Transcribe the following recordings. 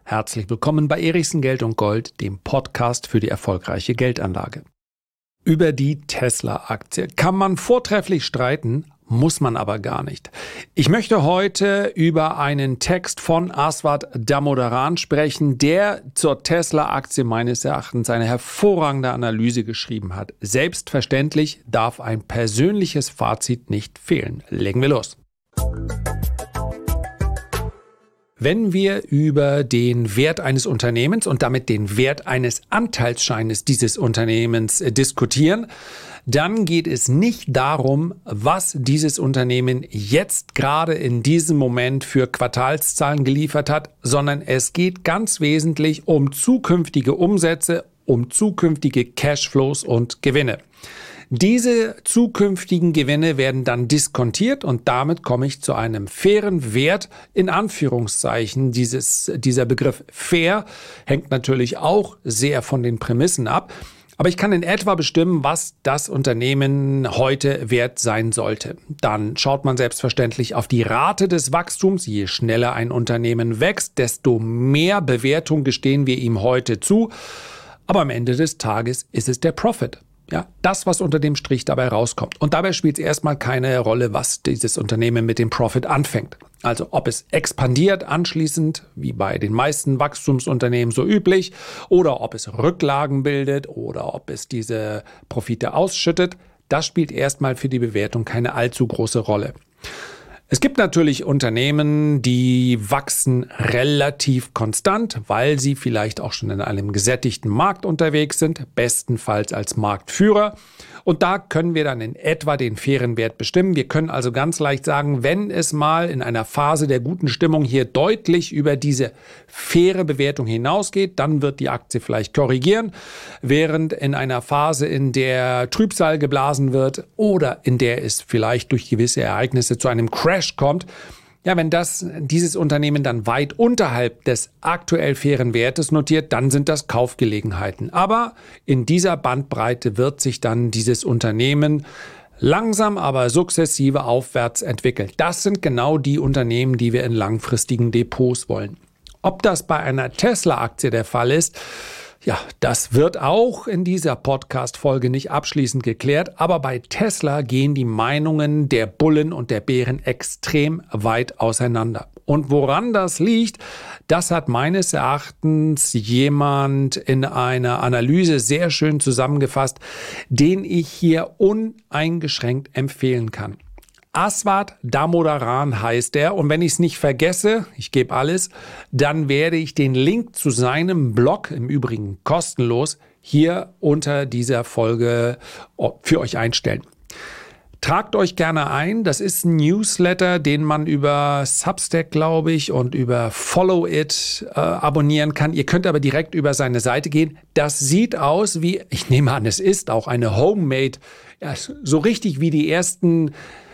Herzlich willkommen bei Erichsen Geld und Gold, dem Podcast für die erfolgreiche Geldanlage. Über die Tesla-Aktie kann man vortrefflich streiten, muss man aber gar nicht. Ich möchte heute über einen Text von Aswath Damodaran sprechen, der zur Tesla-Aktie meines Erachtens eine hervorragende Analyse geschrieben hat. Selbstverständlich darf ein persönliches Fazit nicht fehlen. Legen wir los. Wenn wir über den Wert eines Unternehmens und damit den Wert eines Anteilsscheines dieses Unternehmens diskutieren, dann geht es nicht darum, was dieses Unternehmen jetzt gerade in diesem Moment für Quartalszahlen geliefert hat, sondern es geht ganz wesentlich um zukünftige Umsätze, um zukünftige Cashflows und Gewinne. Diese zukünftigen Gewinne werden dann diskontiert und damit komme ich zu einem fairen Wert, in Anführungszeichen. Dieser Begriff fair hängt natürlich auch sehr von den Prämissen ab. Aber ich kann in etwa bestimmen, was das Unternehmen heute wert sein sollte. Dann schaut man selbstverständlich auf die Rate des Wachstums. Je schneller ein Unternehmen wächst, desto mehr Bewertung gestehen wir ihm heute zu. Aber am Ende des Tages ist es der Profit. Ja, das, was unter dem Strich dabei rauskommt. Und dabei spielt es erstmal keine Rolle, was dieses Unternehmen mit dem Profit anfängt. Also ob es expandiert anschließend, wie bei den meisten Wachstumsunternehmen so üblich, oder ob es Rücklagen bildet oder ob es diese Profite ausschüttet, das spielt erstmal für die Bewertung keine allzu große Rolle. Es gibt natürlich Unternehmen, die wachsen relativ konstant, weil sie vielleicht auch schon in einem gesättigten Markt unterwegs sind, bestenfalls als Marktführer. Und da können wir dann in etwa den fairen Wert bestimmen. Wir können also ganz leicht sagen, wenn es mal in einer Phase der guten Stimmung hier deutlich über diese faire Bewertung hinausgeht, dann wird die Aktie vielleicht korrigieren, während in einer Phase, in der Trübsal geblasen wird oder in der es vielleicht durch gewisse Ereignisse zu einem Crash kommt, ja, wenn dieses Unternehmen dann weit unterhalb des aktuell fairen Wertes notiert, dann sind das Kaufgelegenheiten. Aber in dieser Bandbreite wird sich dann dieses Unternehmen langsam, aber sukzessive aufwärts entwickeln. Das sind genau die Unternehmen, die wir in langfristigen Depots wollen. Ob das bei einer Tesla-Aktie der Fall ist, ja, das wird auch in dieser Podcast-Folge nicht abschließend geklärt, aber bei Tesla gehen die Meinungen der Bullen und der Bären extrem weit auseinander. Und woran das liegt, das hat meines Erachtens jemand in einer Analyse sehr schön zusammengefasst, den ich hier uneingeschränkt empfehlen kann. Aswath Damodaran heißt er und wenn ich es nicht vergesse, ich gebe alles, dann werde ich den Link zu seinem Blog, im Übrigen kostenlos, hier unter dieser Folge für euch einstellen. Tragt euch gerne ein, das ist ein Newsletter, den man über Substack, glaube ich, und über Follow It abonnieren kann. Ihr könnt aber direkt über seine Seite gehen. Das sieht aus wie, ich nehme an, es ist auch eine Homemade, ja, so richtig wie die ersten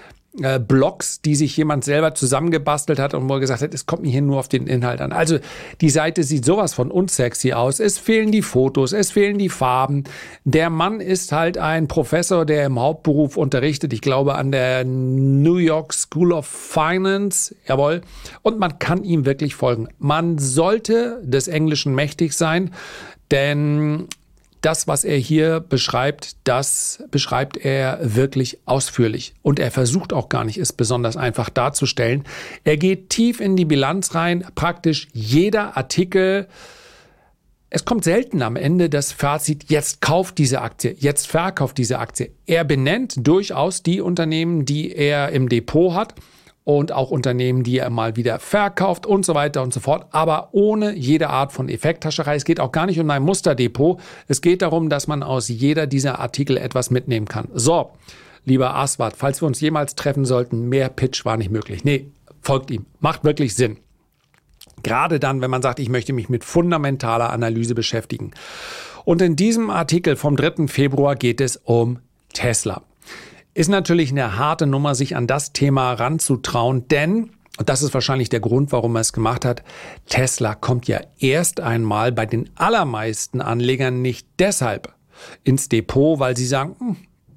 Blogs, die sich jemand selber zusammengebastelt hat und wo er gesagt hat, es kommt mir hier nur auf den Inhalt an. Also die Seite sieht sowas von unsexy aus. Es fehlen die Fotos, es fehlen die Farben. Der Mann ist halt ein Professor, der im Hauptberuf unterrichtet, ich glaube an der New York School of Finance, jawohl. Und man kann ihm wirklich folgen. Man sollte des Englischen mächtig sein, denn das, was er hier beschreibt, das beschreibt er wirklich ausführlich. Und er versucht auch gar nicht, es besonders einfach darzustellen. Er geht tief in die Bilanz rein, praktisch jeder Artikel. Es kommt selten am Ende das Fazit, jetzt kauft diese Aktie, jetzt verkauft diese Aktie. Er benennt durchaus die Unternehmen, die er im Depot hat. Und auch Unternehmen, die er mal wieder verkauft und so weiter und so fort, aber ohne jede Art von Effekthascherei. Es geht auch gar nicht um ein Musterdepot. Es geht darum, dass man aus jeder dieser Artikel etwas mitnehmen kann. So, lieber Aswath, falls wir uns jemals treffen sollten, mehr Pitch war nicht möglich. Nee, folgt ihm. Macht wirklich Sinn. Gerade dann, wenn man sagt, ich möchte mich mit fundamentaler Analyse beschäftigen. Und in diesem Artikel vom 3. Februar geht es um Tesla. Ist natürlich eine harte Nummer, sich an das Thema ranzutrauen, denn, und das ist wahrscheinlich der Grund, warum er es gemacht hat, Tesla kommt ja erst einmal bei den allermeisten Anlegern nicht deshalb ins Depot, weil sie sagen,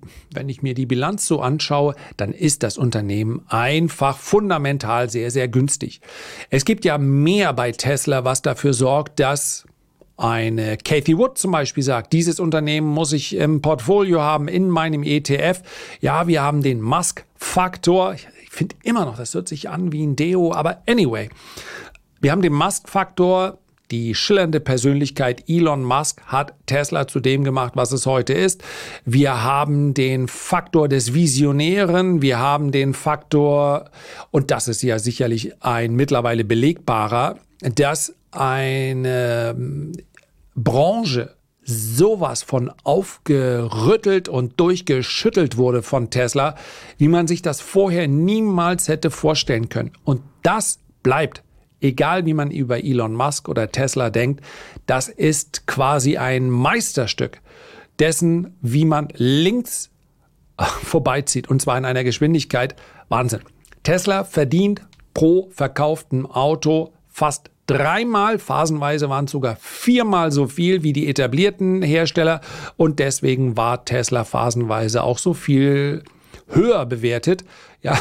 wenn ich mir die Bilanz so anschaue, dann ist das Unternehmen einfach fundamental sehr, sehr günstig. Es gibt ja mehr bei Tesla, was dafür sorgt, dass eine Cathie Wood zum Beispiel sagt, dieses Unternehmen muss ich im Portfolio haben, in meinem ETF. Ja, wir haben den Musk-Faktor. Ich finde immer noch, das hört sich an wie ein Deo, aber anyway. Wir haben den Musk-Faktor. Die schillernde Persönlichkeit Elon Musk hat Tesla zu dem gemacht, was es heute ist. Wir haben den Faktor des Visionären, wir haben den Faktor, und das ist ja sicherlich ein mittlerweile belegbarer, dass eine Branche sowas von aufgerüttelt und durchgeschüttelt wurde von Tesla, wie man sich das vorher niemals hätte vorstellen können. Und das bleibt. Egal wie man über Elon Musk oder Tesla denkt, das ist quasi ein Meisterstück dessen, wie man links vorbeizieht. Und zwar in einer Geschwindigkeit Wahnsinn. Tesla verdient pro verkauftem Auto fast 3-mal, phasenweise waren es sogar 4-mal so viel wie die etablierten Hersteller. Und deswegen war Tesla phasenweise auch so viel höher bewertet. Ja.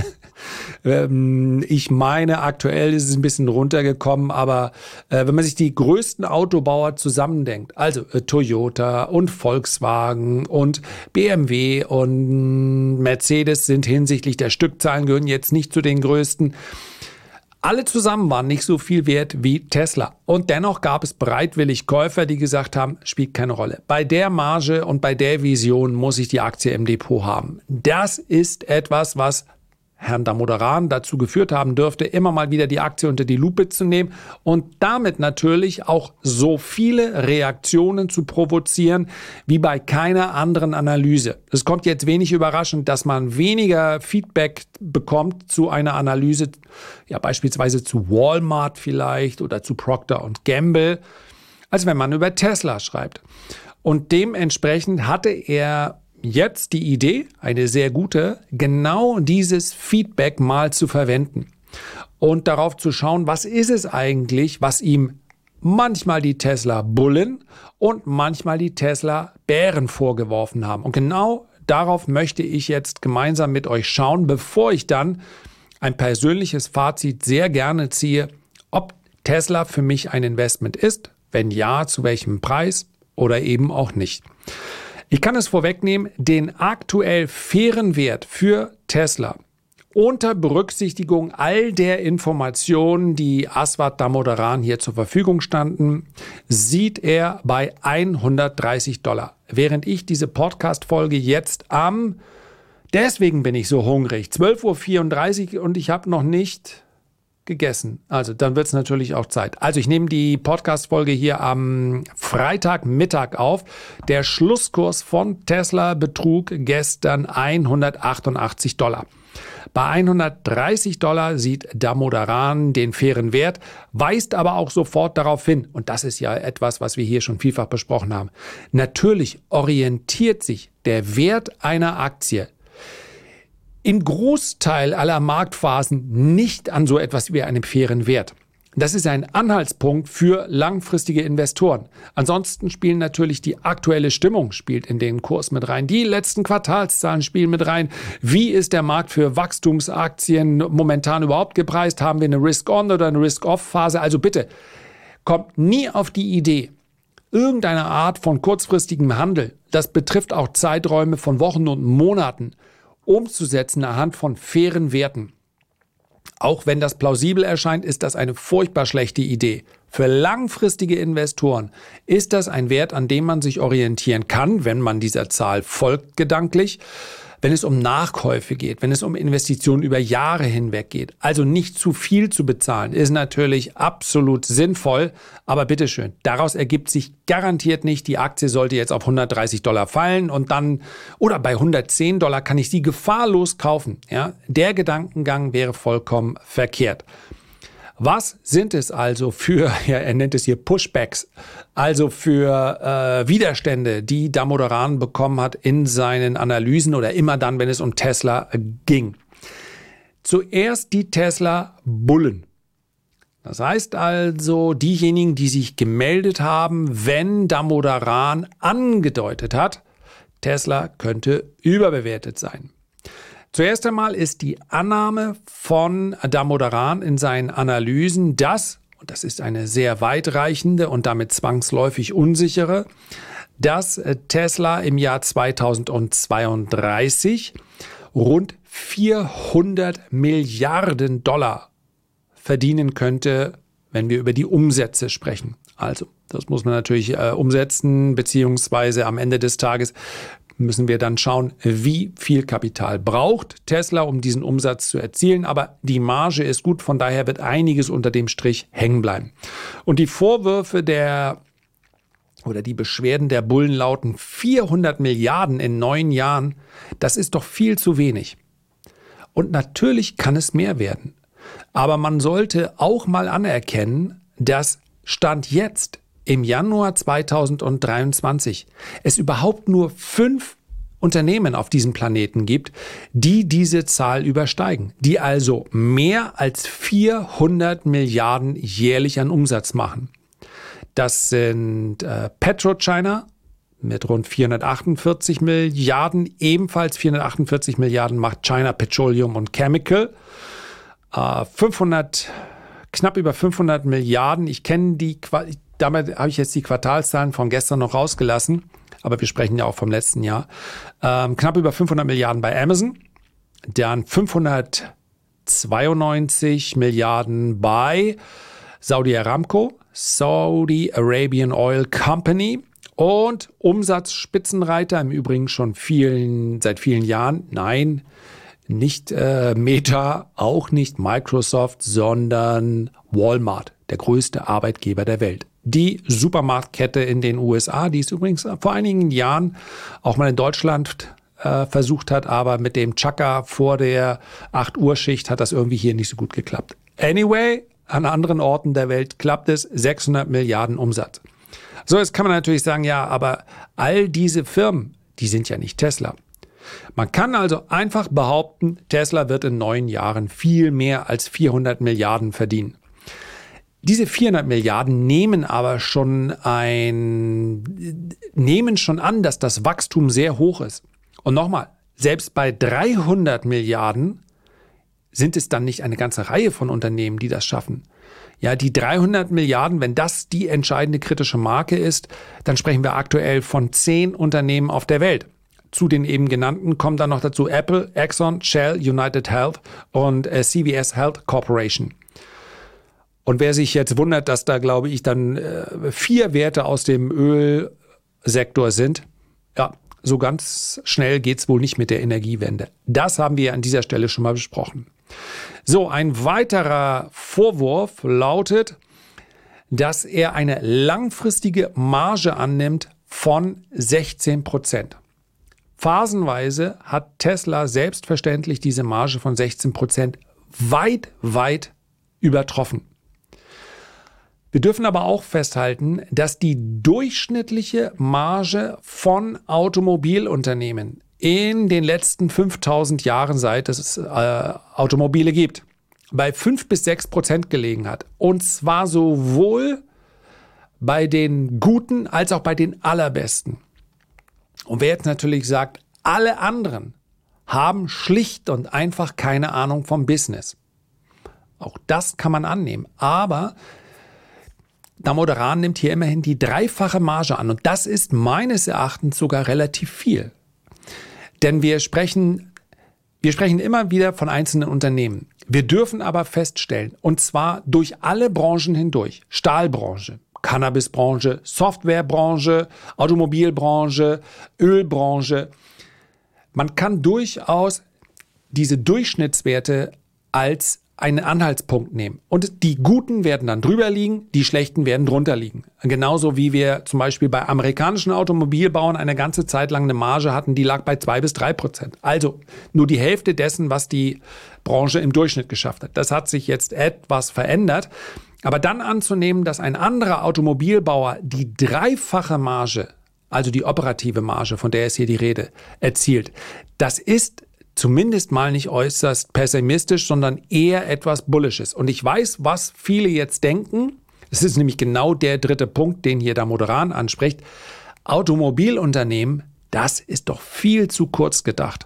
Ich meine, aktuell ist es ein bisschen runtergekommen, aber wenn man sich die größten Autobauer zusammendenkt, also Toyota und Volkswagen und BMW und Mercedes sind hinsichtlich der Stückzahlen, gehören jetzt nicht zu den größten. Alle zusammen waren nicht so viel wert wie Tesla. Und dennoch gab es bereitwillig Käufer, die gesagt haben, spielt keine Rolle. Bei der Marge und bei der Vision muss ich die Aktie im Depot haben. Das ist etwas, was Herrn Damodaran dazu geführt haben dürfte, immer mal wieder die Aktie unter die Lupe zu nehmen und damit natürlich auch so viele Reaktionen zu provozieren wie bei keiner anderen Analyse. Es kommt jetzt wenig überraschend, dass man weniger Feedback bekommt zu einer Analyse, ja beispielsweise zu Walmart vielleicht oder zu Procter & Gamble, als wenn man über Tesla schreibt. Und dementsprechend hatte er jetzt die Idee, eine sehr gute, genau dieses Feedback mal zu verwenden und darauf zu schauen, was ist es eigentlich, was ihm manchmal die Tesla-Bullen und manchmal die Tesla-Bären vorgeworfen haben. Und genau darauf möchte ich jetzt gemeinsam mit euch schauen, bevor ich dann ein persönliches Fazit sehr gerne ziehe, ob Tesla für mich ein Investment ist, wenn ja, zu welchem Preis oder eben auch nicht. Ich kann es vorwegnehmen, den aktuell fairen Wert für Tesla unter Berücksichtigung all der Informationen, die Aswath Damodaran hier zur Verfügung standen, sieht er bei $130. Während ich diese Podcast-Folge jetzt deswegen bin ich so hungrig, 12:34 Uhr und ich habe noch nicht gegessen. Also dann wird es natürlich auch Zeit. Also ich nehme die Podcast-Folge hier am Freitagmittag auf. Der Schlusskurs von Tesla betrug gestern $188. Bei $130 sieht Damodaran den fairen Wert, weist aber auch sofort darauf hin, und das ist ja etwas, was wir hier schon vielfach besprochen haben. Natürlich orientiert sich der Wert einer Aktie im Großteil aller Marktphasen nicht an so etwas wie einem fairen Wert. Das ist ein Anhaltspunkt für langfristige Investoren. Ansonsten spielen natürlich die aktuelle Stimmung spielt in den Kurs mit rein. Die letzten Quartalszahlen spielen mit rein. Wie ist der Markt für Wachstumsaktien momentan überhaupt gepreist? Haben wir eine Risk-On- oder eine Risk-Off-Phase? Also bitte, kommt nie auf die Idee, irgendeine Art von kurzfristigem Handel, das betrifft auch Zeiträume von Wochen und Monaten, umzusetzen anhand von fairen Werten. Auch wenn das plausibel erscheint, ist das eine furchtbar schlechte Idee. Für langfristige Investoren ist das ein Wert, an dem man sich orientieren kann, wenn man dieser Zahl folgt gedanklich. Wenn es um Nachkäufe geht, wenn es um Investitionen über Jahre hinweg geht, also nicht zu viel zu bezahlen, ist natürlich absolut sinnvoll. Aber bitteschön, daraus ergibt sich garantiert nicht, die Aktie sollte jetzt auf $130 fallen und dann, oder bei $110 kann ich sie gefahrlos kaufen. Ja, der Gedankengang wäre vollkommen verkehrt. Was sind es also für, ja, er nennt es hier Pushbacks, also für Widerstände, die Damodaran bekommen hat in seinen Analysen oder immer dann, wenn es um Tesla ging? Zuerst die Tesla-Bullen. Das heißt also, diejenigen, die sich gemeldet haben, wenn Damodaran angedeutet hat, Tesla könnte überbewertet sein. Zuerst einmal ist die Annahme von Damodaran in seinen Analysen, dass, und das ist eine sehr weitreichende und damit zwangsläufig unsichere, dass Tesla im Jahr 2032 rund 400 Milliarden Dollar verdienen könnte, wenn wir über die Umsätze sprechen. Also, das muss man natürlich umsetzen, beziehungsweise am Ende des Tages müssen wir dann schauen, wie viel Kapital braucht Tesla, um diesen Umsatz zu erzielen. Aber die Marge ist gut, von daher wird einiges unter dem Strich hängen bleiben. Und die Vorwürfe die Beschwerden der Bullen lauten 400 Milliarden in 9 Jahren. Das ist doch viel zu wenig. Und natürlich kann es mehr werden. Aber man sollte auch mal anerkennen, dass Stand jetzt im Januar 2023 es überhaupt nur 5 Unternehmen auf diesem Planeten gibt, die diese Zahl übersteigen, die also mehr als 400 Milliarden jährlich an Umsatz machen. Das sind PetroChina mit rund 448 Milliarden, ebenfalls 448 Milliarden macht China Petroleum und Chemical, knapp über 500 Milliarden, damit habe ich jetzt die Quartalszahlen von gestern noch rausgelassen, aber wir sprechen ja auch vom letzten Jahr. Knapp über 500 Milliarden bei Amazon, dann 592 Milliarden bei Saudi Aramco, Saudi Arabian Oil Company und Umsatzspitzenreiter, im Übrigen schon seit vielen Jahren, nein, nicht Meta, auch nicht Microsoft, sondern Walmart, der größte Arbeitgeber der Welt. Die Supermarktkette in den USA, die es übrigens vor einigen Jahren auch mal in Deutschland versucht hat, aber mit dem Chaka vor der 8-Uhr-Schicht hat das irgendwie hier nicht so gut geklappt. Anyway, an anderen Orten der Welt klappt es, 600 Milliarden Umsatz. So, jetzt kann man natürlich sagen, ja, aber all diese Firmen, die sind ja nicht Tesla. Man kann also einfach behaupten, Tesla wird in 9 Jahren viel mehr als 400 Milliarden verdienen. Diese 400 Milliarden nehmen aber schon an, dass das Wachstum sehr hoch ist. Und nochmal, selbst bei 300 Milliarden sind es dann nicht eine ganze Reihe von Unternehmen, die das schaffen. Ja, die 300 Milliarden, wenn das die entscheidende kritische Marke ist, dann sprechen wir aktuell von 10 Unternehmen auf der Welt. Zu den eben genannten kommen dann noch dazu Apple, Exxon, Shell, United Health und CVS Health Corporation. Und wer sich jetzt wundert, dass da, glaube ich, dann 4 Werte aus dem Ölsektor sind, ja, so ganz schnell geht es wohl nicht mit der Energiewende. Das haben wir an dieser Stelle schon mal besprochen. So, ein weiterer Vorwurf lautet, dass er eine langfristige Marge annimmt von 16%. Phasenweise hat Tesla selbstverständlich diese Marge von 16% weit, weit übertroffen. Wir dürfen aber auch festhalten, dass die durchschnittliche Marge von Automobilunternehmen in den letzten 5000 Jahren, seit es Automobile gibt, bei 5-6% gelegen hat. Und zwar sowohl bei den Guten als auch bei den Allerbesten. Und wer jetzt natürlich sagt, alle anderen haben schlicht und einfach keine Ahnung vom Business. Auch das kann man annehmen. Aber Damodaran nimmt hier immerhin die 3-fache Marge an. Und das ist meines Erachtens sogar relativ viel. Denn wir sprechen immer wieder von einzelnen Unternehmen. Wir dürfen aber feststellen, und zwar durch alle Branchen hindurch, Stahlbranche, Cannabisbranche, Softwarebranche, Automobilbranche, Ölbranche, man kann durchaus diese Durchschnittswerte als einen Anhaltspunkt nehmen. Und die Guten werden dann drüber liegen, die Schlechten werden drunter liegen. Genauso wie wir zum Beispiel bei amerikanischen Automobilbauern eine ganze Zeit lang eine Marge hatten, die lag bei 2-3%. Also nur die Hälfte dessen, was die Branche im Durchschnitt geschafft hat. Das hat sich jetzt etwas verändert. Aber dann anzunehmen, dass ein anderer Automobilbauer die 3-fache Marge, also die operative Marge, von der ist hier die Rede, erzielt, das ist zumindest mal nicht äußerst pessimistisch, sondern eher etwas Bullisches. Und ich weiß, was viele jetzt denken. Es ist nämlich genau der 3. Punkt, den hier Damodaran anspricht. Automobilunternehmen Das ist doch viel zu kurz gedacht.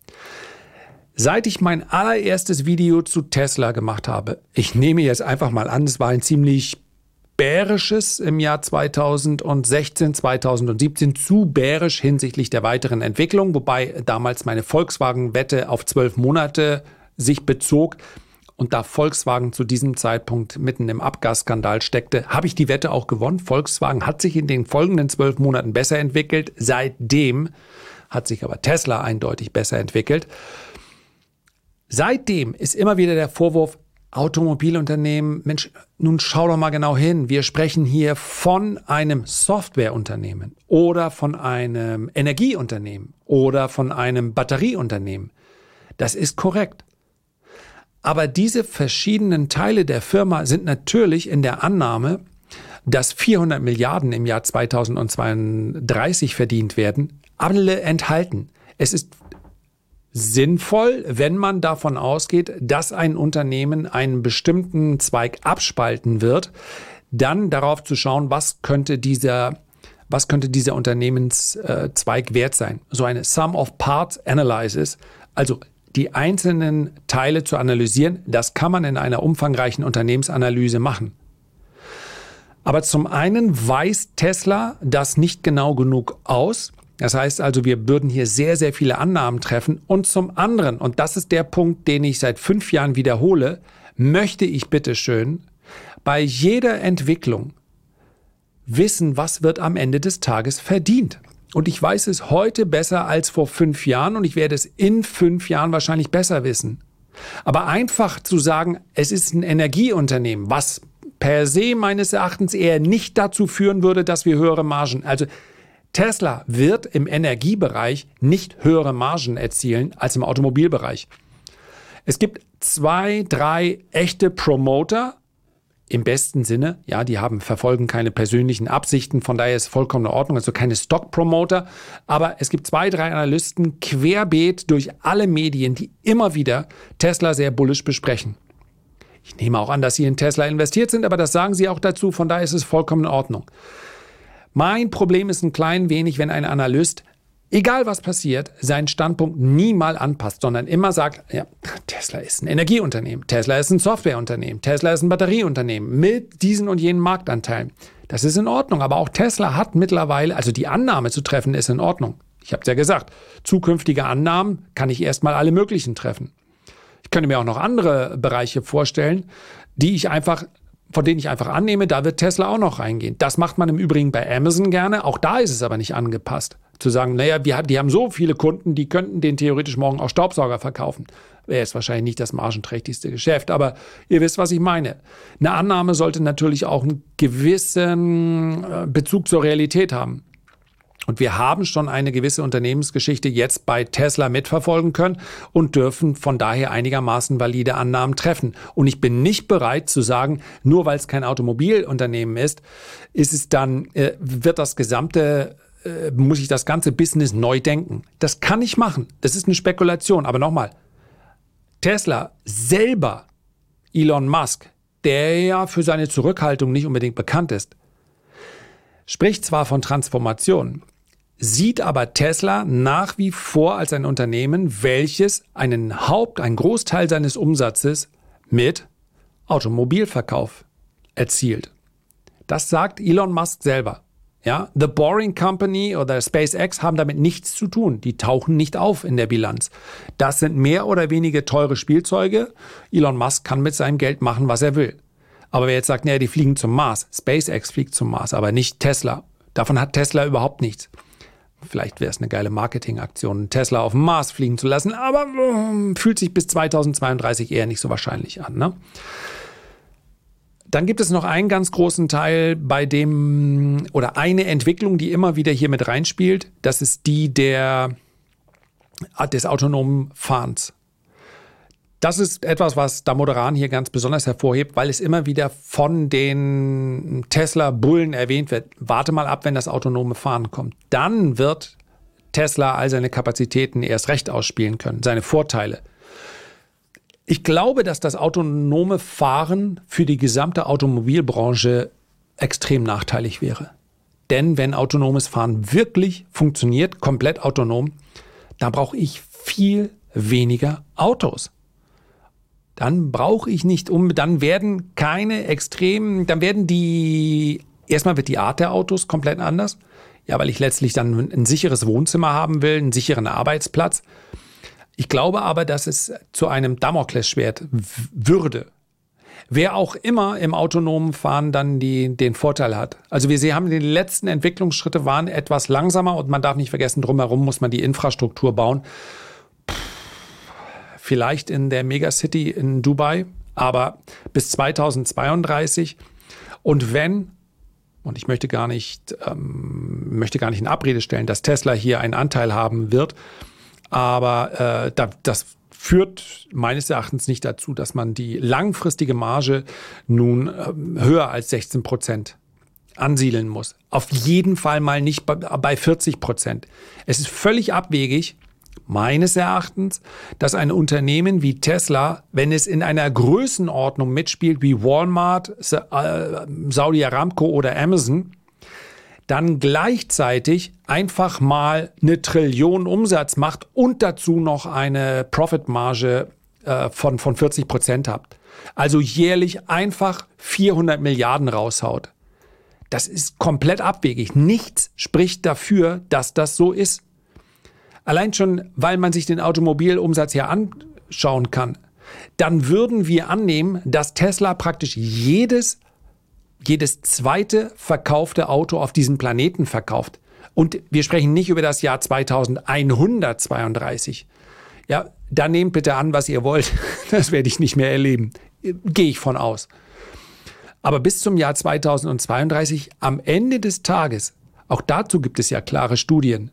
Seit ich mein allererstes Video zu Tesla gemacht habe, ich nehme jetzt einfach mal an, es war ein ziemlich bärisches im Jahr 2016, 2017, zu bärisch hinsichtlich der weiteren Entwicklung, wobei damals meine Volkswagen-Wette auf 12 Monate sich bezog. Und da Volkswagen zu diesem Zeitpunkt mitten im Abgasskandal steckte, habe ich die Wette auch gewonnen. Volkswagen hat sich in den folgenden 12 Monaten besser entwickelt. Seitdem hat sich aber Tesla eindeutig besser entwickelt. Seitdem ist immer wieder der Vorwurf, Automobilunternehmen, Mensch, nun schau doch mal genau hin. Wir sprechen hier von einem Softwareunternehmen oder von einem Energieunternehmen oder von einem Batterieunternehmen. Das ist korrekt. Aber diese verschiedenen Teile der Firma sind natürlich in der Annahme, dass 400 Milliarden im Jahr 2032 verdient werden, alle enthalten. Es ist sinnvoll, wenn man davon ausgeht, dass ein Unternehmen einen bestimmten Zweig abspalten wird, dann darauf zu schauen, was könnte dieser Unternehmenszweig wert sein. So eine Sum of Parts Analysis, also die einzelnen Teile zu analysieren, das kann man in einer umfangreichen Unternehmensanalyse machen. Aber zum einen weist Tesla das nicht genau genug aus. Das heißt also, wir würden hier sehr, sehr viele Annahmen treffen. Und zum anderen, und das ist der Punkt, den ich seit 5 Jahren wiederhole, möchte ich bitteschön bei jeder Entwicklung wissen, was wird am Ende des Tages verdient. Und ich weiß es heute besser als vor 5 Jahren und ich werde es in 5 Jahren wahrscheinlich besser wissen. Aber einfach zu sagen, es ist ein Energieunternehmen, was per se meines Erachtens eher nicht dazu führen würde, dass wir höhere Margen, also Tesla wird im Energiebereich nicht höhere Margen erzielen als im Automobilbereich. Es gibt 2, 3 echte Promoter, im besten Sinne, ja, die verfolgen keine persönlichen Absichten, von daher ist vollkommen in Ordnung, also keine Stock-Promoter, aber es gibt 2, 3 Analysten querbeet durch alle Medien, die immer wieder Tesla sehr bullisch besprechen. Ich nehme auch an, dass sie in Tesla investiert sind, aber das sagen sie auch dazu, von daher ist es vollkommen in Ordnung. Mein Problem ist ein klein wenig, wenn ein Analyst, egal was passiert, seinen Standpunkt nie mal anpasst, sondern immer sagt, ja, Tesla ist ein Energieunternehmen, Tesla ist ein Softwareunternehmen, Tesla ist ein Batterieunternehmen mit diesen und jenen Marktanteilen. Das ist in Ordnung, aber auch Tesla hat mittlerweile, also die Annahme zu treffen, ist in Ordnung. Ich habe es ja gesagt, zukünftige Annahmen kann ich erstmal alle möglichen treffen. Ich könnte mir auch noch andere Bereiche vorstellen, von denen ich einfach annehme, da wird Tesla auch noch reingehen. Das macht man im Übrigen bei Amazon gerne, auch da ist es aber nicht angepasst. Zu sagen, naja, die haben so viele Kunden, die könnten denen theoretisch morgen auch Staubsauger verkaufen. Wäre jetzt wahrscheinlich nicht das margenträchtigste Geschäft, aber ihr wisst, was ich meine. Eine Annahme sollte natürlich auch einen gewissen Bezug zur Realität haben. Und wir haben schon eine gewisse Unternehmensgeschichte jetzt bei Tesla mitverfolgen können und dürfen von daher einigermaßen valide Annahmen treffen. Und ich bin nicht bereit zu sagen, nur weil es kein Automobilunternehmen ist, muss ich das ganze Business neu denken. Das kann ich machen. Das ist eine Spekulation. Aber nochmal, Tesla selber, Elon Musk, der ja für seine Zurückhaltung nicht unbedingt bekannt ist, spricht zwar von Transformation, sieht aber Tesla nach wie vor als ein Unternehmen, welches einen Großteil seines Umsatzes mit Automobilverkauf erzielt. Das sagt Elon Musk selber. Ja, The Boring Company oder SpaceX haben damit nichts zu tun. Die tauchen nicht auf in der Bilanz. Das sind mehr oder weniger teure Spielzeuge. Elon Musk kann mit seinem Geld machen, was er will. Aber wer jetzt sagt, naja, die fliegen zum Mars, SpaceX fliegt zum Mars, aber nicht Tesla. Davon hat Tesla überhaupt nichts. Vielleicht wäre es eine geile Marketingaktion, Tesla auf dem Mars fliegen zu lassen, aber fühlt sich bis 2032 eher nicht so wahrscheinlich an, ne? Dann gibt es noch einen ganz großen Teil, oder eine Entwicklung, die immer wieder hier mit reinspielt. Das ist die des autonomen Fahrens. Das ist etwas, was Damodaran hier ganz besonders hervorhebt, weil es immer wieder von den Tesla-Bullen erwähnt wird. Warte mal ab, wenn das autonome Fahren kommt. Dann wird Tesla all seine Kapazitäten erst recht ausspielen können, seine Vorteile. Ich glaube, dass das autonome Fahren für die gesamte Automobilbranche extrem nachteilig wäre. Denn wenn autonomes Fahren wirklich funktioniert, komplett autonom, dann brauche ich viel weniger Autos. Dann brauche ich nicht dann werden keine extremen, erstmal wird die Art der Autos komplett anders. Ja, weil ich letztlich dann ein sicheres Wohnzimmer haben will, einen sicheren Arbeitsplatz. Ich glaube aber, dass es zu einem Damoklesschwert würde. Wer auch immer im autonomen Fahren dann den Vorteil hat. Also wir haben die letzten Entwicklungsschritte waren etwas langsamer und man darf nicht vergessen, drumherum muss man die Infrastruktur bauen. Vielleicht in der Megacity in Dubai, aber bis 2032. Und ich möchte gar nicht in Abrede stellen, dass Tesla hier einen Anteil haben wird, aber das führt meines Erachtens nicht dazu, dass man die langfristige Marge nun höher als 16% ansiedeln muss. Auf jeden Fall mal nicht bei 40%. Es ist völlig abwegig, meines Erachtens, dass ein Unternehmen wie Tesla, wenn es in einer Größenordnung mitspielt wie Walmart, Saudi Aramco oder Amazon, dann gleichzeitig einfach mal 1 Trillion Umsatz macht und dazu noch eine Profitmarge von 40% habt. Also jährlich einfach 400 Milliarden raushaut. Das ist komplett abwegig. Nichts spricht dafür, dass das so ist. Allein schon, weil man sich den Automobilumsatz hier anschauen kann, dann würden wir annehmen, dass Tesla praktisch jedes zweite verkaufte Auto auf diesem Planeten verkauft. Und wir sprechen nicht über das Jahr 2132. Ja, dann nehmt bitte an, was ihr wollt. Das werde ich nicht mehr erleben. Gehe ich von aus. Aber bis zum Jahr 2032, am Ende des Tages, auch dazu gibt es ja klare Studien,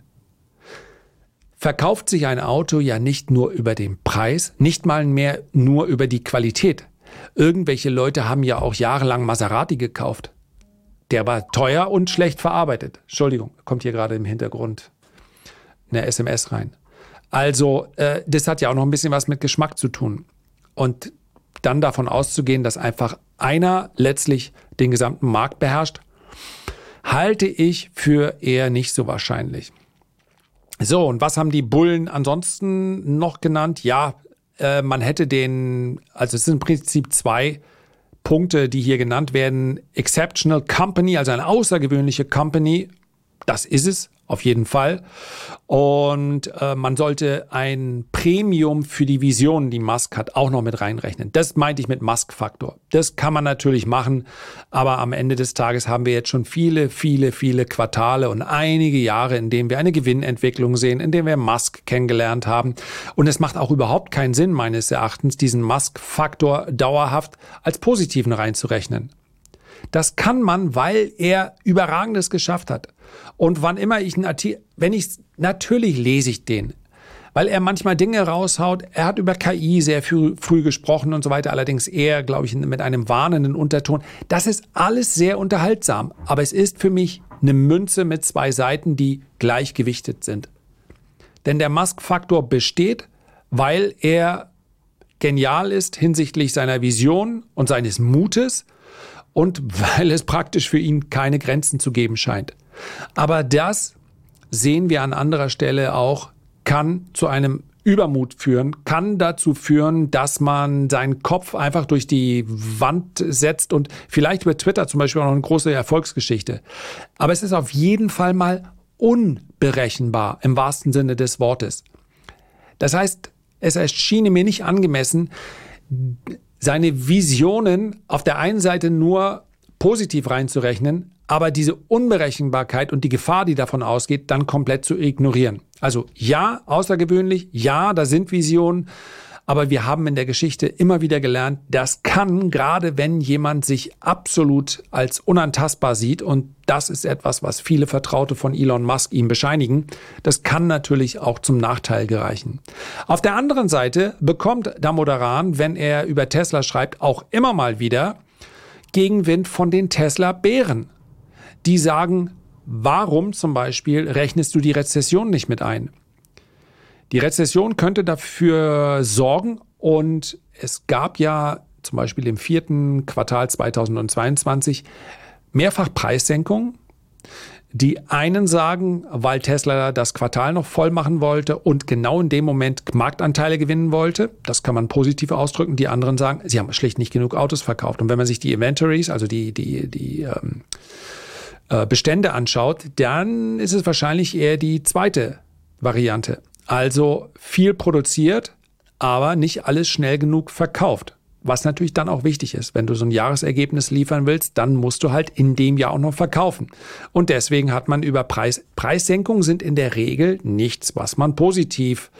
verkauft sich ein Auto ja nicht nur über den Preis, nicht mal mehr nur über die Qualität. Irgendwelche Leute haben ja auch jahrelang Maserati gekauft. Der war teuer und schlecht verarbeitet. Entschuldigung, kommt hier gerade im Hintergrund eine SMS rein. Also das hat ja auch noch ein bisschen was mit Geschmack zu tun. Und dann davon auszugehen, dass einfach einer letztlich den gesamten Markt beherrscht, halte ich für eher nicht so wahrscheinlich. So, und was haben die Bullen ansonsten noch genannt? Ja, man hätte also es sind im Prinzip 2 Punkte, die hier genannt werden. Exceptional Company, also eine außergewöhnliche Company, das ist es auf jeden Fall. Und man sollte ein Premium für die Visionen, die Musk hat, auch noch mit reinrechnen. Das meinte ich mit Musk-Faktor. Das kann man natürlich machen, aber am Ende des Tages haben wir jetzt schon viele Quartale und einige Jahre, in denen wir eine Gewinnentwicklung sehen, in denen wir Musk kennengelernt haben. Und es macht auch überhaupt keinen Sinn, meines Erachtens, diesen Musk-Faktor dauerhaft als positiven reinzurechnen. Das kann man, weil er Überragendes geschafft hat. Und wann immer natürlich lese ich den, weil er manchmal Dinge raushaut. Er hat über KI sehr früh gesprochen und so weiter, allerdings eher, glaube ich, mit einem warnenden Unterton. Das ist alles sehr unterhaltsam, aber es ist für mich eine Münze mit 2 Seiten, die gleichgewichtet sind. Denn der Musk-Faktor besteht, weil er genial ist hinsichtlich seiner Vision und seines Mutes und weil es praktisch für ihn keine Grenzen zu geben scheint. Aber das sehen wir an anderer Stelle auch, kann zu einem Übermut führen, kann dazu führen, dass man seinen Kopf einfach durch die Wand setzt und vielleicht über Twitter zum Beispiel auch noch eine große Erfolgsgeschichte. Aber es ist auf jeden Fall mal unberechenbar im wahrsten Sinne des Wortes. Das heißt, es erschien mir nicht angemessen, seine Visionen auf der einen Seite nur positiv reinzurechnen, aber diese Unberechenbarkeit und die Gefahr, die davon ausgeht, dann komplett zu ignorieren. Also ja, außergewöhnlich, ja, da sind Visionen, aber wir haben in der Geschichte immer wieder gelernt, das kann, gerade wenn jemand sich absolut als unantastbar sieht, und das ist etwas, was viele Vertraute von Elon Musk ihm bescheinigen, das kann natürlich auch zum Nachteil gereichen. Auf der anderen Seite bekommt Damodaran, wenn er über Tesla schreibt, auch immer mal wieder Gegenwind von den Tesla-Bären. Die sagen, warum zum Beispiel rechnest du die Rezession nicht mit ein? Die Rezession könnte dafür sorgen, und es gab ja zum Beispiel im 4. Quartal 2022 mehrfach Preissenkungen. Die einen sagen, weil Tesla das Quartal noch voll machen wollte und genau in dem Moment Marktanteile gewinnen wollte. Das kann man positiv ausdrücken. Die anderen sagen, sie haben schlicht nicht genug Autos verkauft. Und wenn man sich die Inventories, also die Bestände anschaut, dann ist es wahrscheinlich eher die zweite Variante. Also viel produziert, aber nicht alles schnell genug verkauft. Was natürlich dann auch wichtig ist, wenn du so ein Jahresergebnis liefern willst, dann musst du halt in dem Jahr auch noch verkaufen. Und deswegen hat man über Preissenkungen sind in der Regel nichts, was man positiv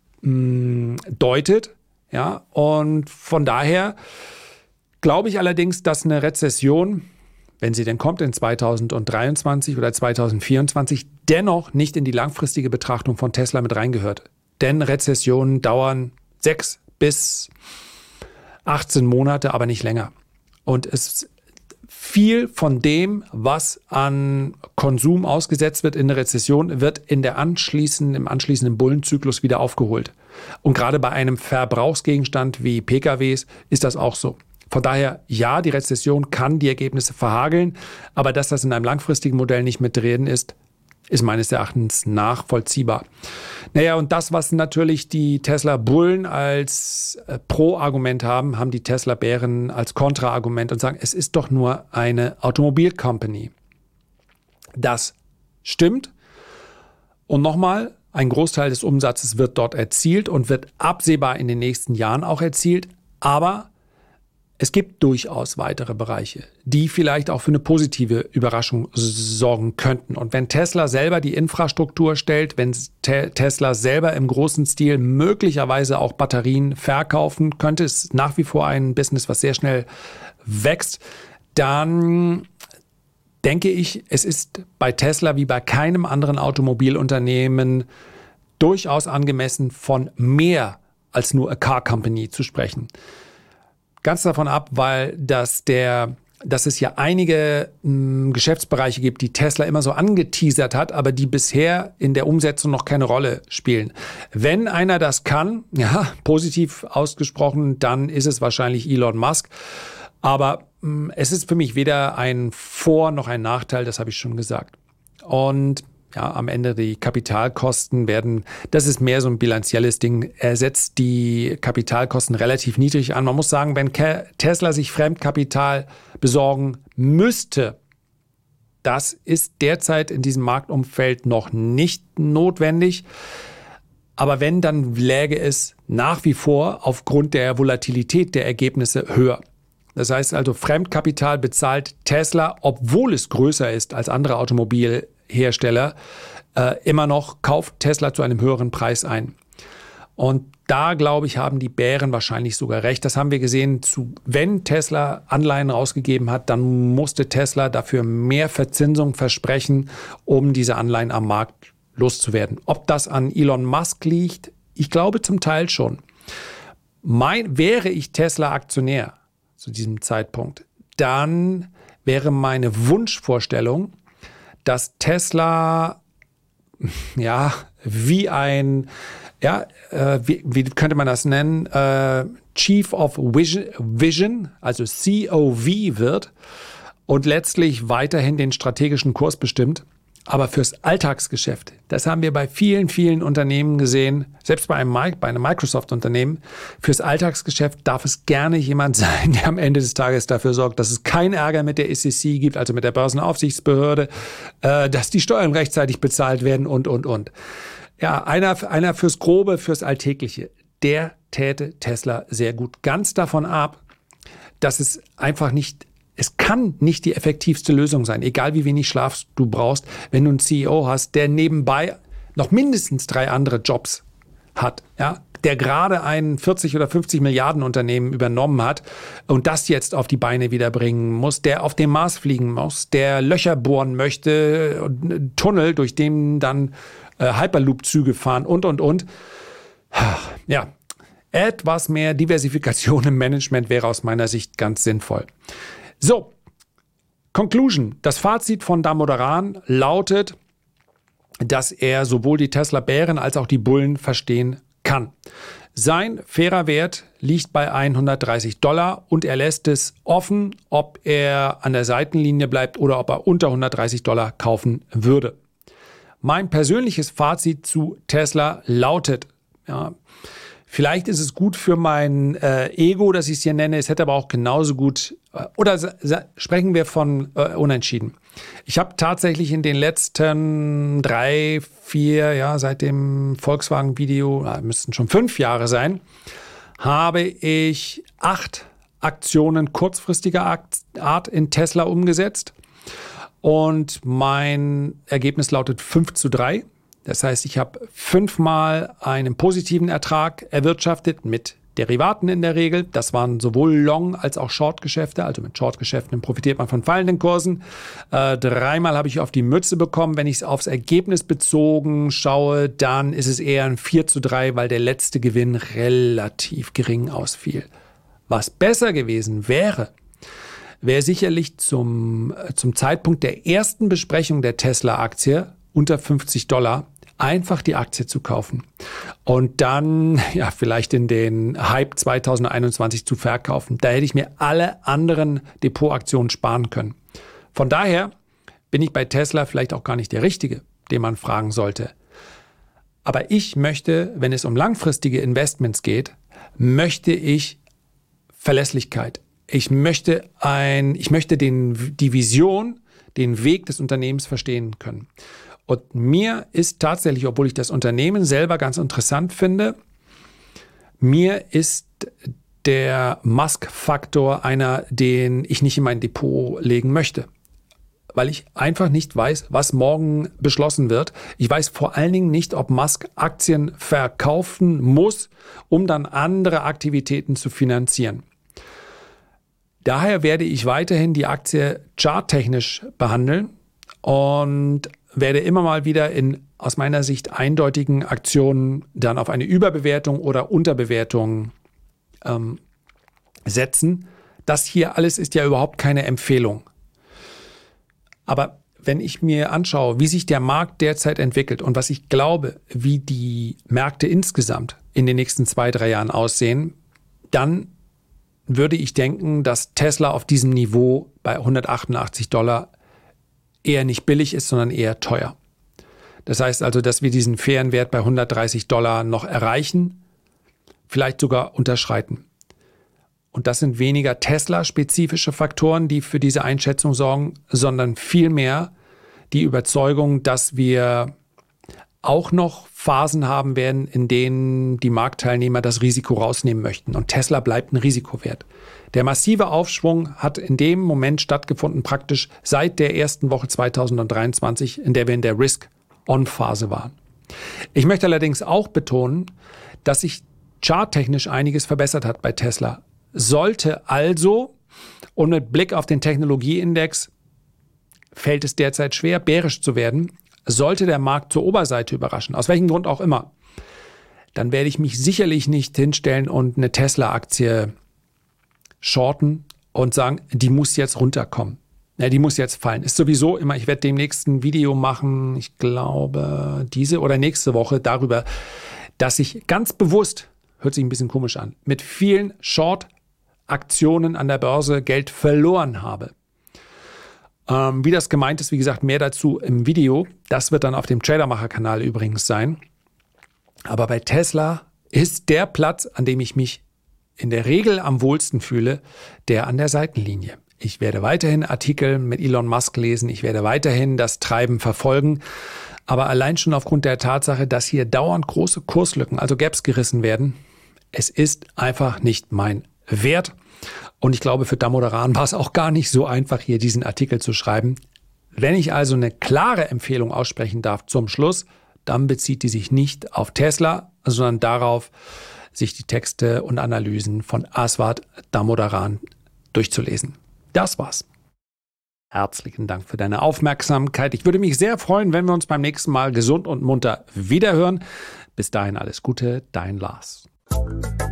deutet. Ja, und von daher glaube ich allerdings, dass eine Rezession, wenn sie denn kommt in 2023 oder 2024, dennoch nicht in die langfristige Betrachtung von Tesla mit reingehört. Denn Rezessionen dauern 6 bis 18 Monate, aber nicht länger. Und es viel von dem, was an Konsum ausgesetzt wird in der Rezession, wird im anschließenden Bullenzyklus wieder aufgeholt. Und gerade bei einem Verbrauchsgegenstand wie PKWs ist das auch so. Von daher, ja, die Rezession kann die Ergebnisse verhageln, aber dass das in einem langfristigen Modell nicht mit drin ist, ist meines Erachtens nachvollziehbar. Naja, und das, was natürlich die Tesla-Bullen als Pro-Argument haben, haben die Tesla-Bären als Kontra-Argument und sagen, es ist doch nur eine Automobil-Company. Das stimmt. Und nochmal, ein Großteil des Umsatzes wird dort erzielt und wird absehbar in den nächsten Jahren auch erzielt. Aber es gibt durchaus weitere Bereiche, die vielleicht auch für eine positive Überraschung sorgen könnten. Und wenn Tesla selber die Infrastruktur stellt, wenn Tesla selber im großen Stil möglicherweise auch Batterien verkaufen könnte, ist nach wie vor ein Business, was sehr schnell wächst, dann denke ich, es ist bei Tesla wie bei keinem anderen Automobilunternehmen durchaus angemessen, von mehr als nur a Car Company zu sprechen. Ganz davon ab, weil dass es ja einige Geschäftsbereiche gibt, die Tesla immer so angeteasert hat, aber die bisher in der Umsetzung noch keine Rolle spielen. Wenn einer das kann, ja, positiv ausgesprochen, dann ist es wahrscheinlich Elon Musk. Aber es ist für mich weder ein Vor- noch ein Nachteil, das habe ich schon gesagt. Und ja, am Ende die Kapitalkosten das ist mehr so ein bilanzielles Ding, er setzt die Kapitalkosten relativ niedrig an. Man muss sagen, wenn Tesla sich Fremdkapital besorgen müsste, das ist derzeit in diesem Marktumfeld noch nicht notwendig. Aber wenn, dann läge es nach wie vor aufgrund der Volatilität der Ergebnisse höher. Das heißt also, Fremdkapital bezahlt Tesla, obwohl es größer ist als andere Automobilhersteller, immer noch kauft Tesla zu einem höheren Preis ein. Und da, glaube ich, haben die Bären wahrscheinlich sogar recht. Das haben wir gesehen, wenn Tesla Anleihen rausgegeben hat, dann musste Tesla dafür mehr Verzinsung versprechen, um diese Anleihen am Markt loszuwerden. Ob das an Elon Musk liegt? Ich glaube zum Teil schon. Wäre ich Tesla-Aktionär zu diesem Zeitpunkt, dann wäre meine Wunschvorstellung, dass Tesla wie könnte man das nennen, Chief of Vision, also COV wird und letztlich weiterhin den strategischen Kurs bestimmt. Aber fürs Alltagsgeschäft, das haben wir bei vielen, vielen Unternehmen gesehen, selbst bei einem Microsoft-Unternehmen, fürs Alltagsgeschäft darf es gerne jemand sein, der am Ende des Tages dafür sorgt, dass es keinen Ärger mit der SEC gibt, also mit der Börsenaufsichtsbehörde, dass die Steuern rechtzeitig bezahlt werden und. Ja, einer fürs Grobe, fürs Alltägliche, der täte Tesla sehr gut. Ganz davon ab, dass es kann nicht die effektivste Lösung sein, egal wie wenig Schlaf du brauchst, wenn du einen CEO hast, der nebenbei noch mindestens 3 andere Jobs hat, ja, der gerade ein 40 oder 50 Milliarden Unternehmen übernommen hat und das jetzt auf die Beine wieder bringen muss, der auf dem Mars fliegen muss, der Löcher bohren möchte, Tunnel, durch den dann Hyperloop-Züge fahren und. Ja, etwas mehr Diversifikation im Management wäre aus meiner Sicht ganz sinnvoll. So, Conclusion. Das Fazit von Damodaran lautet, dass er sowohl die Tesla-Bären als auch die Bullen verstehen kann. Sein fairer Wert liegt bei $130 und er lässt es offen, ob er an der Seitenlinie bleibt oder ob er unter $130 kaufen würde. Mein persönliches Fazit zu Tesla lautet, vielleicht ist es gut für mein Ego, dass ich es hier nenne, es hätte aber auch genauso gut, oder sprechen wir von unentschieden. Ich habe tatsächlich in den letzten 3, 4, seit dem Volkswagen-Video, müssten schon 5 Jahre sein, habe ich 8 Aktionen kurzfristiger Art in Tesla umgesetzt. Und mein Ergebnis lautet 5:3. Das heißt, ich habe 5-mal einen positiven Ertrag erwirtschaftet mit Derivaten in der Regel. Das waren sowohl Long- als auch Short-Geschäfte. Also mit Short-Geschäften profitiert man von fallenden Kursen. 3-mal habe ich auf die Mütze bekommen. Wenn ich es aufs Ergebnis bezogen schaue, dann ist es eher ein 4:3, weil der letzte Gewinn relativ gering ausfiel. Was besser gewesen wäre sicherlich zum Zeitpunkt der ersten Besprechung der Tesla-Aktie unter $50 einfach die Aktie zu kaufen und dann vielleicht in den Hype 2021 zu verkaufen. Da hätte ich mir alle anderen Depotaktionen sparen können. Von daher bin ich bei Tesla vielleicht auch gar nicht der Richtige, den man fragen sollte. Aber ich möchte, wenn es um langfristige Investments geht, möchte ich Verlässlichkeit. Ich möchte die Vision, den Weg des Unternehmens verstehen können. Und mir ist tatsächlich, obwohl ich das Unternehmen selber ganz interessant finde, mir ist der Musk-Faktor einer, den ich nicht in mein Depot legen möchte. Weil ich einfach nicht weiß, was morgen beschlossen wird. Ich weiß vor allen Dingen nicht, ob Musk Aktien verkaufen muss, um dann andere Aktivitäten zu finanzieren. Daher werde ich weiterhin die Aktie charttechnisch behandeln und werde immer mal wieder in aus meiner Sicht eindeutigen Aktionen dann auf eine Überbewertung oder Unterbewertung setzen. Das hier alles ist ja überhaupt keine Empfehlung. Aber wenn ich mir anschaue, wie sich der Markt derzeit entwickelt und was ich glaube, wie die Märkte insgesamt in den nächsten 2, 3 Jahren aussehen, dann würde ich denken, dass Tesla auf diesem Niveau bei $188 eher nicht billig ist, sondern eher teuer. Das heißt also, dass wir diesen fairen Wert bei $130 noch erreichen, vielleicht sogar unterschreiten. Und das sind weniger Tesla-spezifische Faktoren, die für diese Einschätzung sorgen, sondern vielmehr die Überzeugung, dass wir auch noch Phasen haben werden, in denen die Marktteilnehmer das Risiko rausnehmen möchten. Und Tesla bleibt ein Risikowert. Der massive Aufschwung hat in dem Moment stattgefunden, praktisch seit der ersten Woche 2023, in der wir in der Risk-On-Phase waren. Ich möchte allerdings auch betonen, dass sich charttechnisch einiges verbessert hat bei Tesla. Sollte also, und mit Blick auf den Technologieindex fällt es derzeit schwer, bärisch zu werden, sollte der Markt zur Oberseite überraschen, aus welchem Grund auch immer, dann werde ich mich sicherlich nicht hinstellen und eine Tesla-Aktie shorten und sagen, die muss jetzt runterkommen. Ja, die muss jetzt fallen. Ist sowieso immer, ich werde demnächst ein Video machen, ich glaube diese oder nächste Woche darüber, dass ich ganz bewusst, hört sich ein bisschen komisch an, mit vielen Short-Aktionen an der Börse Geld verloren habe. Wie das gemeint ist, wie gesagt, mehr dazu im Video. Das wird dann auf dem Tradermacher-Kanal übrigens sein. Aber bei Tesla ist der Platz, an dem ich mich in der Regel am wohlsten fühle, der an der Seitenlinie. Ich werde weiterhin Artikel mit Elon Musk lesen. Ich werde weiterhin das Treiben verfolgen. Aber allein schon aufgrund der Tatsache, dass hier dauernd große Kurslücken, also Gaps gerissen werden, es ist einfach nicht mein Wert. Und ich glaube, für Damodaran war es auch gar nicht so einfach, hier diesen Artikel zu schreiben. Wenn ich also eine klare Empfehlung aussprechen darf zum Schluss, dann bezieht die sich nicht auf Tesla, sondern darauf, sich die Texte und Analysen von Aswath Damodaran durchzulesen. Das war's. Herzlichen Dank für deine Aufmerksamkeit. Ich würde mich sehr freuen, wenn wir uns beim nächsten Mal gesund und munter wiederhören. Bis dahin alles Gute, dein Lars.